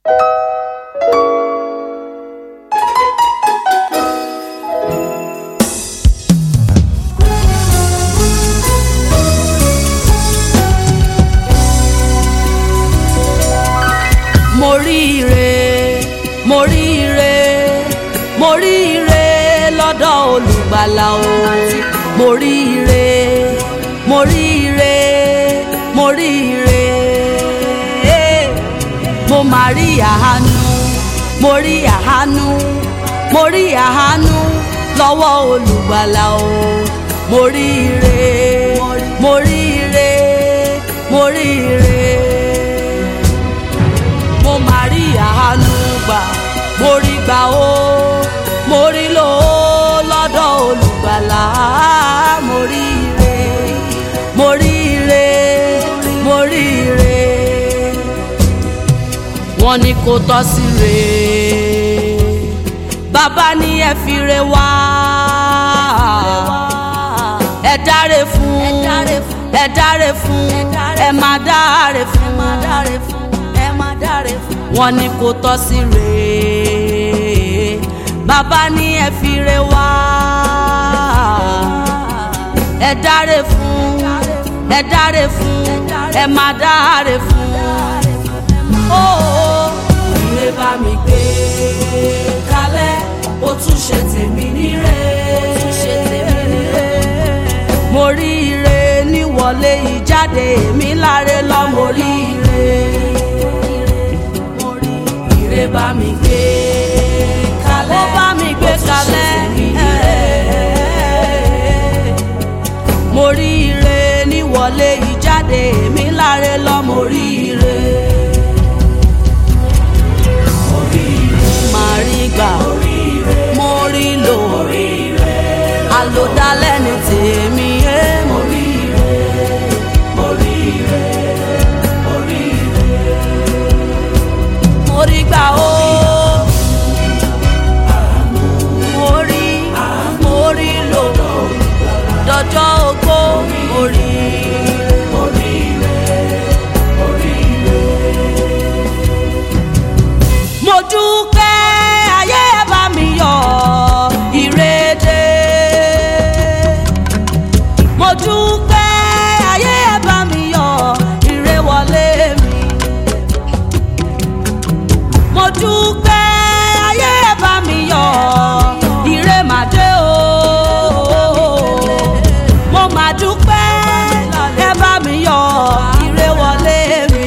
mo rí ire lọ́dọ̀ olùgbàlà o. mo rí ire mo rí ire mo rí ire mo máa rí àánú mo rí àánú mo rí àánú lọ́wọ́ olùgbàlà o. mo rí ire mo rí ire mo rí ire mo máa rí àánú gbà mo rí gbà o mo rí lò ó lọ́dọ̀ olùgbàlà. mo rí ire mo rí ire mo rí ire wọ́n ní kò tọ́ sí re bàbá ní ẹ fi re wá ẹ dáre fún ẹ dáre fún ẹ má dáre fún ẹ má dáre fún wọ́n ní kò tọ́ sí re bàbá ní ẹ fi re wá ẹ dáre fún ẹ dáre fún ẹ má dáre fún. Ire bá mi gbé kalẹ̀ ó tún ṣe tèmi níre. mo rí ire níwọlé ìjáde mi láre lọ. mo rí ire ire bá mi gbé kalẹ̀ ó bá mi gbé kalẹ̀. mo rí ire níwọlé ìjáde mi láre lọ. mo rí ire máa rí gbà mo rí lò àlòdálẹ́ ní tèmi. mo rí ire mo rí ire mo rí ire mo rí gbà ó. mo rí lò dọjọ́ ogbó. mo rí ire mo rí ire mo rí ire mo dúpẹ́ ayé bá mi yọ̀ ire dé. mo dúpẹ́ ayé bá mi yọ̀ ire wọlé mi. mo dúpẹ́ ayé bá mi yọ̀ ire mà dé o. mo mà dúpẹ́ ẹ bá mi yọ̀ ire wọlé mi.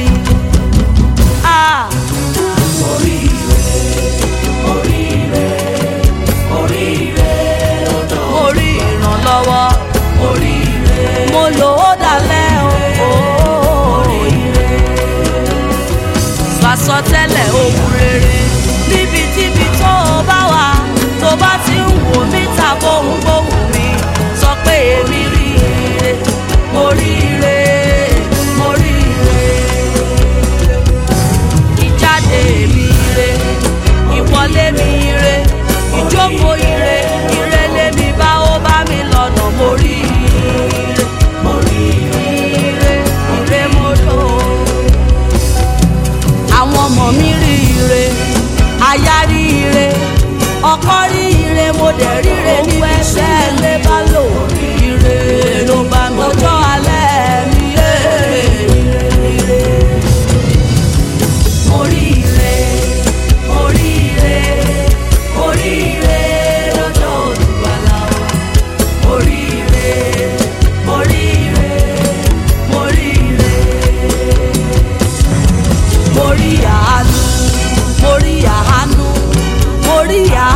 mo lò ó dalẹ̀ o. sàsọtẹ́lẹ̀ ohun rere níbikíbi tó o bá wà tó bá ti ń wò mí ta bóhùnbóhùn mi sọ pé èmi rí ire mo rí ire mo rí ire ìjáde mi ire ìwọlé mi ire ìjókòó ire ire lèmi bá ó bá mi lọ́nà. mo rí àwọn ọmọ mi rí ire aya rí ire ọkọ rí ire mo dẹ̀ rí ire níbi iṣẹ́ ilé bá lò ire ló bá mi ọjọ́ alẹ́ mi ire. mo rí ire mo rí ire mo rí ire lọ́jọ́ olùgbàlà wa. mo rí ire mo rí ire mo rí ire mo rí àánú mo rí àánú mo rí àánú